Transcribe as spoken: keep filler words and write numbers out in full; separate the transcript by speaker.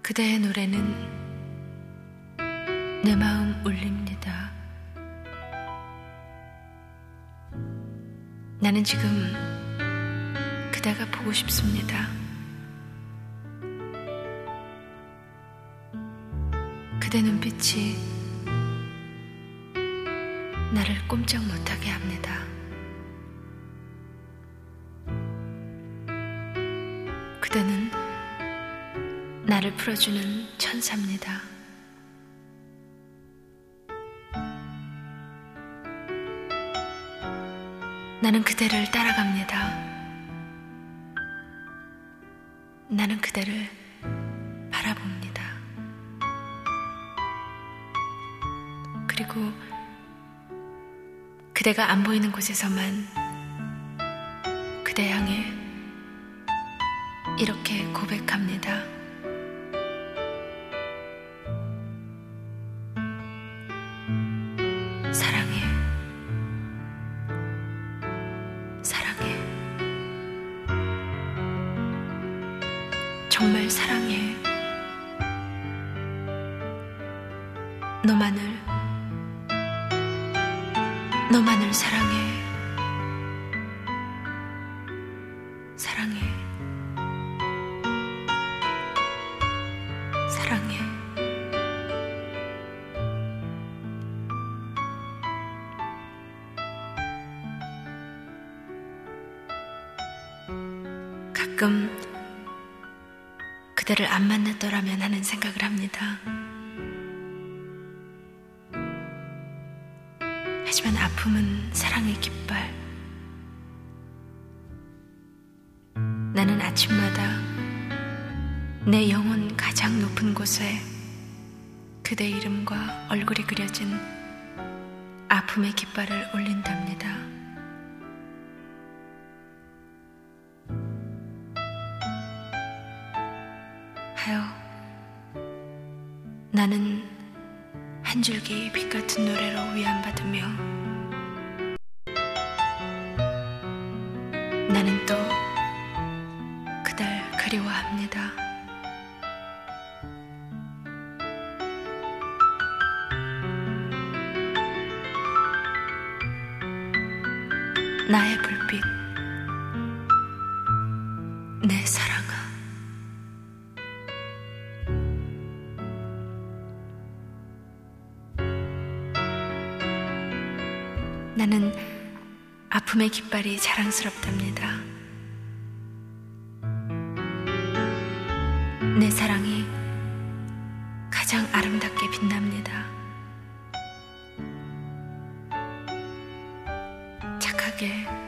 Speaker 1: 그대의 노래는 내 마음 울립니다. 나는 지금 그대가 보고 싶습니다. 그대 눈빛이 나를 꼼짝 못하게 합니다. 그대는 나를 풀어주는 천사입니다. 나는 그대를 따라갑니다. 나는 그대를 바라봅니다. 그리고 그대가 안 보이는 곳에서만 그대 향해 이렇게 고백합니다. 사랑해. 사랑해. 정말 사랑해. 너만을, 너만을 사랑해. 사랑해. 사랑해. 가끔 그대를 안 만났더라면 하는 생각을 합니다. 하지만 아픔은 사랑의 깃발. 나는 아침마다 내 영혼 가장 높은 곳에 그대 이름과 얼굴이 그려진 아픔의 깃발을 올린답니다. 하여, 나는 한 줄기 빛 같은 노래로 위안받으며 나는 또 그댈 그리워합니다. 나의 불빛, 내 사랑아. 나는 아픔의 깃발이 자랑스럽답니다. 내 사랑이 가장 아름답게 빛납니다. 착하게